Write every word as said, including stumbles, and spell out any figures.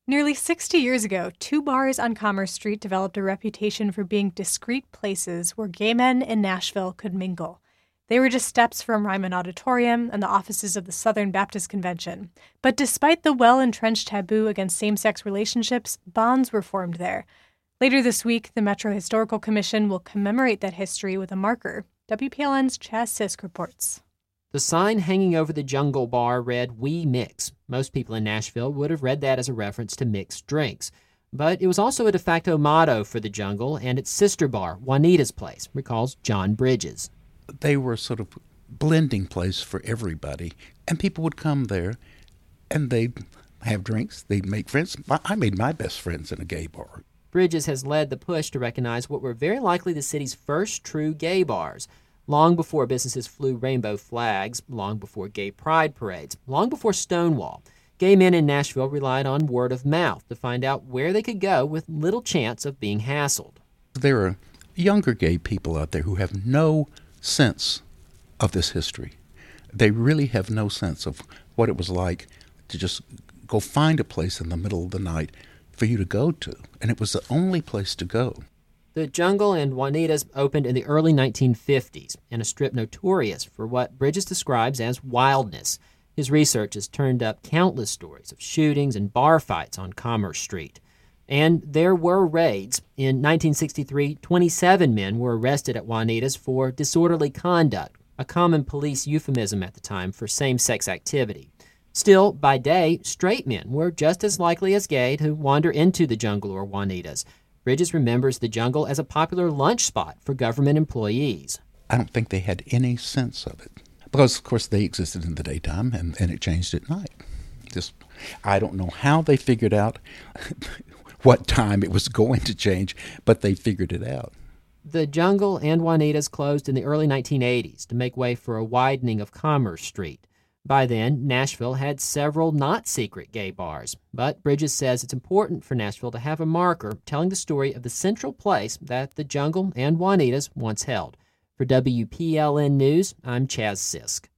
Nearly sixty years ago, two bars on Commerce Street developed a reputation for being discreet places where gay men in Nashville could mingle. They were just steps from Ryman Auditorium and the offices of the Southern Baptist Convention. But despite the well-entrenched taboo against same-sex relationships, bonds were formed there. Later this week, the Metro Historical Commission will commemorate that history with a marker. W P L N's Chaz Sisk reports. The sign hanging over the Jungle Bar read, "We Mix." Most people in Nashville would have read that as a reference to mixed drinks. But it was also a de facto motto for the Jungle and its sister bar, Juanita's Place, recalls John Bridges. They were sort of blending place for everybody, and people would come there, and they'd have drinks, they'd make friends. I made my best friends in a gay bar. Bridges has led the push to recognize what were very likely the city's first true gay bars. Long before businesses flew rainbow flags, long before gay pride parades, long before Stonewall, gay men in Nashville relied on word of mouth to find out where they could go with little chance of being hassled. There are younger gay people out there who have no sense of this history. They really have no sense of what it was like to just go find a place in the middle of the night for you to go to, and it was the only place to go. The Jungle and Juanita's opened in the early nineteen fifties in a strip notorious for what Bridges describes as wildness. His research has turned up countless stories of shootings and bar fights on Commerce Street. And there were raids. In nineteen sixty-three, twenty-seven men were arrested at Juanita's for disorderly conduct, a common police euphemism at the time for same-sex activity. Still, by day, straight men were just as likely as gay to wander into the Jungle or Juanita's. Bridges remembers the Jungle as a popular lunch spot for government employees. I don't think they had any sense of it. Because, of course, they existed in the daytime, and, and it changed at night. Just, I don't know how they figured out what time it was going to change, but they figured it out. The Jungle and Juanita's closed in the early nineteen eighties to make way for a widening of Commerce Street. By then, Nashville had several not-secret gay bars, but Bridges says it's important for Nashville to have a marker telling the story of the central place that the Jungle and Juanita's once held. For W P L N News, I'm Chaz Sisk.